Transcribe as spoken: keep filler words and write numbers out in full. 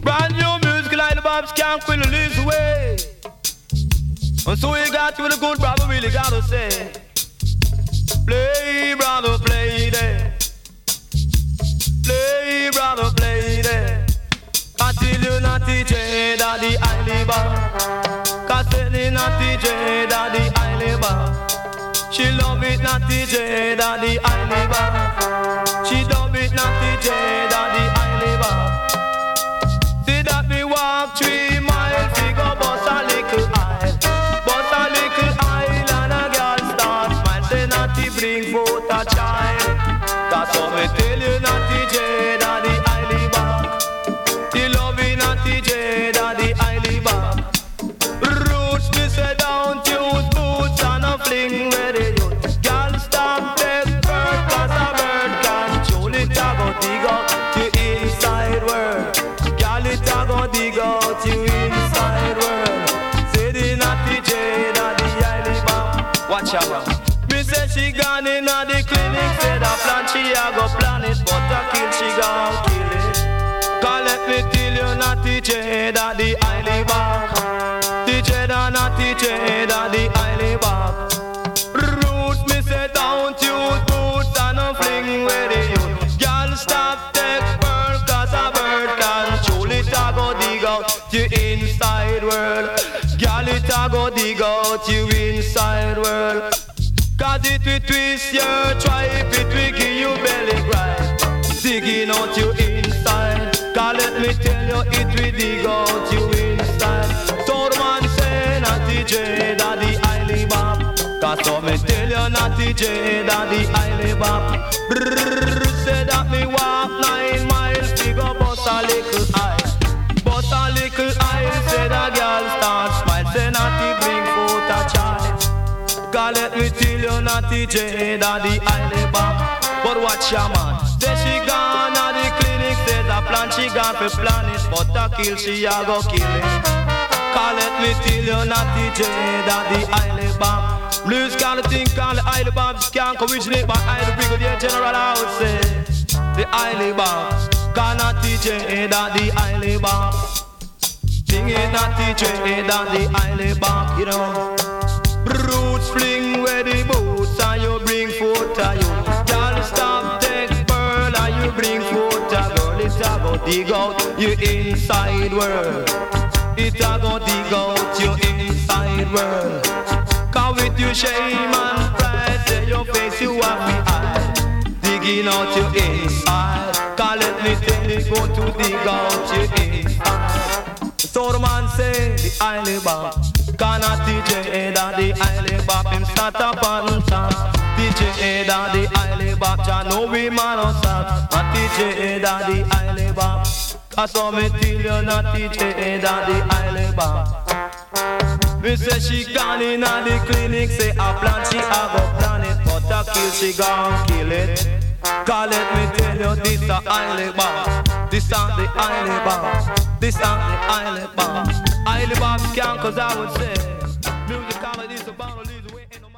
Brand new music like the Bobs can't quit the leaves away. And so you got with a good brother, really gotta say, play, brother, play there. Play, brother, play there. I tell you not D J, daddy, I live up. Cause tell you not D J, daddy, I live up. She love it, not D J, daddy, I live up. She love it, not D J, daddy, I live up. See that me walk three miles, we go bust a little aisle. Bust a little aisle and a girl start smile. Say not to bring forth a child. That's what me tell you, not D J, daddy, I live up. You love it, not D J, daddy, I live up. Roots, me say don't use boots and a fling where they use. Girl, stop take bird, cause a bird control it, a go dig out your inside world. Girl, it a go dig out your inside world. Say the not D J, daddy, I live up. Watch out. Me say she gone in a the clinic, said a plan she a go plan it, but a kill she gon' kill it. Cause let me tell you, not D J, daddy, I live up. D J, da not D J, daddy, I live up. Roots, me say don't use boots and a fling where they use. Girl, stop take bird, cause a bird control it, a go dig out your inside world. Girl, it a go dig out your inside world. Cause it will twist your tripe, it will give you belly gripe. Digging out your inside. Cause let me tell you, it will dig out your inside. So the man say, not D J, daddy, I live up. Cause so me tell you, not D J, daddy, I live up. Brrrr, say that me walk nine miles, we go bust a little aisle. Bust a little aisle, say the girl start smile. Say not to bring forth a child. Cause let me tell you, not D J, daddy, I live up. But watch your man, say she gone at the clinic, says a plan she gone for plan it, but a kill she a go kill it. Cause let me tell you, not D J, daddy, I live up. Blues kind of thing called the Isle Bobs can't originate by Isle Brigadier General, I would say. The Isle Bobs, cause not D J, daddy, I live up. Sing it, not D J, daddy, I live up, you know. Roots fling where the boots and you bring forth a you. Girl, stop take pearl and you bring forth a girl. It a go dig out your inside world. It a go dig out your inside world. Cause with your shame and pride, say your face you have me hide. Digging out your inside. Cause let me tell you, go to dig out your inside. So the man say, the Isle Bop. Cannot D J, daddy, Isle Bop. Him start up on top. D J, daddy, Isle Bop. Jah know we man on top. And D J, daddy, Isle Bop. Cause so me tell you, not D J, daddy, Isle Bop. Me say she gone in at the clinic, say a plan she a go plan it, but a kill she gon' kill it. Cause let me tell you, this a Isle Bop. This ain't the Isle Bop. This ain't the Isle Bop. Isle Bop can't, cause I would say music comedy is about to lead the way in the